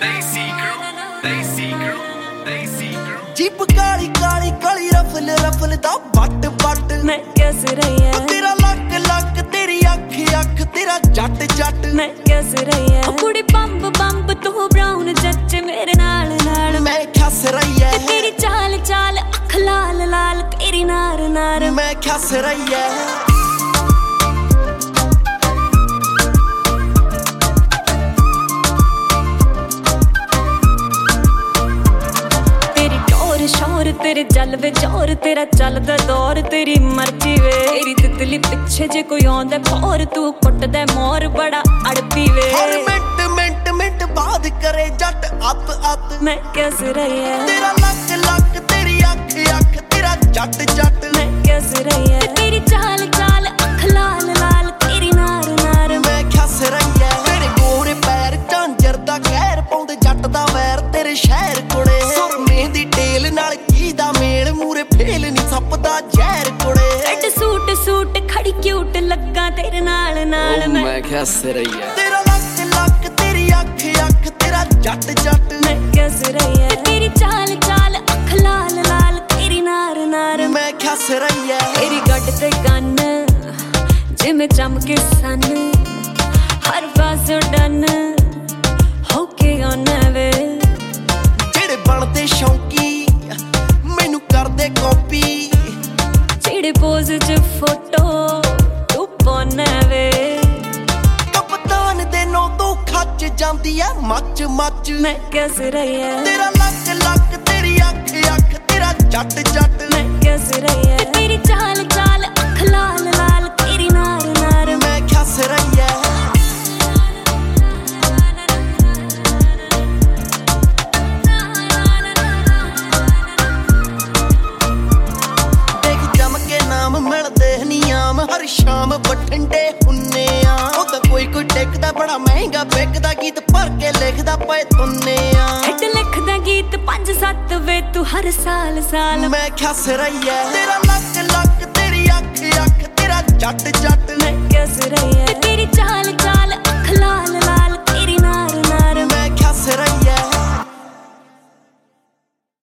jeep Kali Kali Kali रफल रफल दा but but मैं कैसे रही है तेरा लक लक तेरी अख अख तेरा जट जट मैं कैसे रही है कुड़ी बंब बंब तू ब्राउन जच मेरे नाल नाल मैं खस रही है तेरी चाल चाल अख लाल लाल तेरी नार नार मैं खस रही है शोर तेरे जल वे जोर तेरा चलदा दौर तेरी मर्जी वे तेरी तितली पिछे जे कोई आंदा खोर तू कुटदा मोर बड़ा अड़पी वे हर मिनट मिनट मिनट बाद करे जट अत अत मैं कैसे रही है तेरा लक लक तेरी अख अख तेरा जट जट मैं कैसे रही है तेरी चाल चाल अख लाल लाल तेरी नार नार मैं खस रही है तेरे गोरे पैर झांजर दा कहर पाउंदे जट दा वैर तेरे शहर कोड़े सुरमे दी टेल नाल की दा मेल मूरे फेल नी सपदा जहर कोड़े रेड सूट सूट खड़ी क्यूट लगा तेरे नाल नाल मैं खस रही है तेरा लक लक तेरी अख अख तेरा जट जट मैं कैसे रही है तेरी चाल चाल अख लाल लाल तेरी नार नार मैं खस रही है तेरी गड्ड ते गन जिमें चमके सन हर पासों डन होके आना वे जेड़े बनते शौकी मैनू करदे कॉपी जेड़े पोज च फोटो तू पाना वे कप्तान दे नो तो खच जांदी है मच मच मैं कैसे रही है तेरा लक लक तेरी अख अख तेरा जट जट मैं कैसे रही है तेरी चाल चाल अख लाल लाल तेरी नार नार मैं खस रही है देख जम के नाम मिलदे नियाम हर शाम बठिंडे हुन्ने आ ओ तां कोई कोई टेकदा बड़ा महंगा बिकदा गीत भर के लिखदा पए तुन्ने आ हिट लिखदा गीत 5-7 वे तू हर साल साल मैं खस रही है तेरा लक लक तेरी अख अख तेरा जट जट मैं कैसे रही है तेरी चाल चाल अख लाल लाल तेरी नार नार मैं खस रही